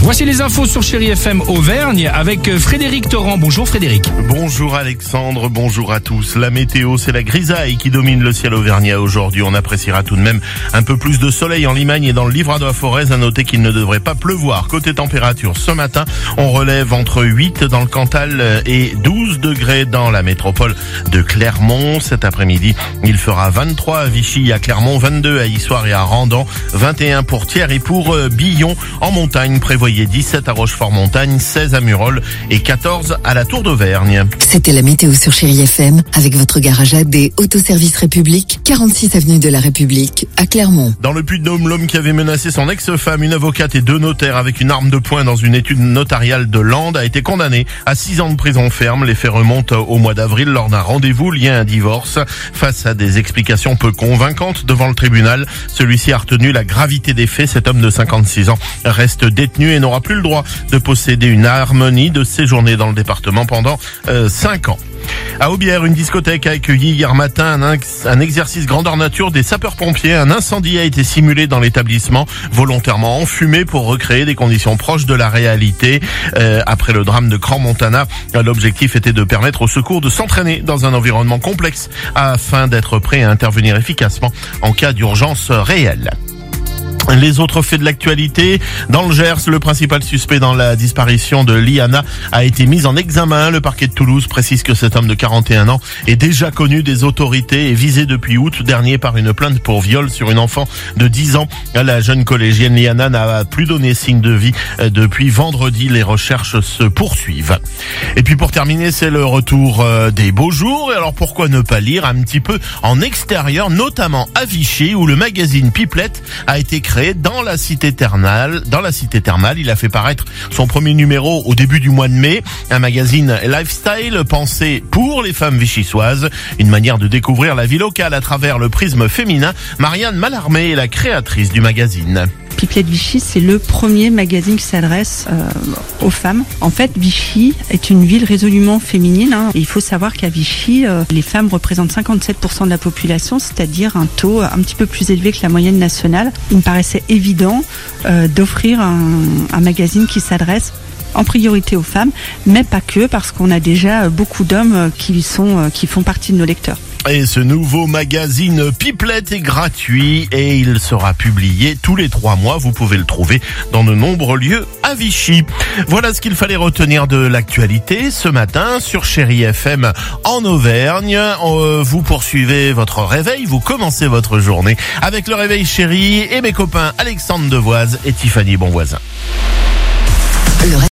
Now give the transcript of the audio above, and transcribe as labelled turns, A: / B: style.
A: Voici les infos sur Chéri FM Auvergne avec Frédéric Torrent. Bonjour Frédéric.
B: Bonjour Alexandre, bonjour à tous. La météo, c'est la grisaille qui domine le ciel auvergnat aujourd'hui. On appréciera tout de même un peu plus de soleil en Limagne et dans le Livradois de la Forez. À noter qu'il ne devrait pas pleuvoir. Côté température, ce matin, on relève entre 8 dans le Cantal et 12 degrés dans la métropole de Clermont. Cet après-midi, il fera 23 à Vichy, à Clermont, 22 à Issoire et à Randan, 21 pour Thiers et pour Billon. En montagne, prévoyez 17 à Rochefort-Montagne, 16 à Murol et 14 à la Tour d'Auvergne.
C: C'était la météo sur Chéri FM avec votre garage AD Autoservice République, 46 avenue de la République à Clermont.
B: Dans le Puy-de-Dôme, l'homme qui avait menacé son ex-femme, une avocate et 2 notaires avec une arme de poing dans une étude notariale de Lande a été condamné à 6 ans de prison ferme. Les faits remontent au mois d'avril lors d'un rendez-vous lié à un divorce. Face à des explications peu convaincantes devant le tribunal, celui-ci a retenu la gravité des faits. Cet homme de 56 ans reste détenu et n'aura plus le droit de posséder une arme ni de séjourner dans le département pendant 5 ans. À Aubière, une discothèque a accueilli hier matin un exercice grandeur nature des sapeurs-pompiers. Un incendie a été simulé dans l'établissement, volontairement enfumé pour recréer des conditions proches de la réalité. Après le drame de Crans-Montana, l'objectif était de permettre aux secours de s'entraîner dans un environnement complexe afin d'être prêt à intervenir efficacement en cas d'urgence réelle. Les autres faits de l'actualité. Dans le Gers, le principal suspect dans la disparition de Liana a été mis en examen. Le parquet de Toulouse précise que cet homme de 41 ans est déjà connu des autorités et visé depuis août dernier par une plainte pour viol sur une enfant de 10 ans. La jeune collégienne Liana n'a plus donné signe de vie depuis vendredi. Les recherches se poursuivent. Et puis pour terminer, c'est le retour des beaux jours. Et alors pourquoi ne pas lire un petit peu en extérieur, notamment à Vichy, où le magazine Pipelette a été créé dans la cité thermale. Il a fait paraître son premier numéro au début du mois de mai. Un magazine lifestyle pensé pour les femmes vichysoises. Une manière de découvrir la vie locale à travers le prisme féminin. Marianne Mallarmé est la créatrice du magazine.
D: Pipelette Vichy, c'est le premier magazine qui s'adresse aux femmes. En fait, Vichy est une ville résolument féminine. Et il faut savoir qu'à Vichy, les femmes représentent 57% de la population, c'est-à-dire un taux un petit peu plus élevé que la moyenne nationale. Il me paraissait évident d'offrir un magazine qui s'adresse en priorité aux femmes, mais pas que, parce qu'on a déjà beaucoup d'hommes qui font partie de nos lecteurs.
B: Et ce nouveau magazine Pipelette est gratuit et il sera publié tous les 3 mois. Vous pouvez le trouver dans de nombreux lieux à Vichy. Voilà ce qu'il fallait retenir de l'actualité ce matin sur Chéri FM en Auvergne. Vous poursuivez votre réveil, vous commencez votre journée avec le réveil Chéri et mes copains Alexandre Devoise et Tiffany Bonvoisin.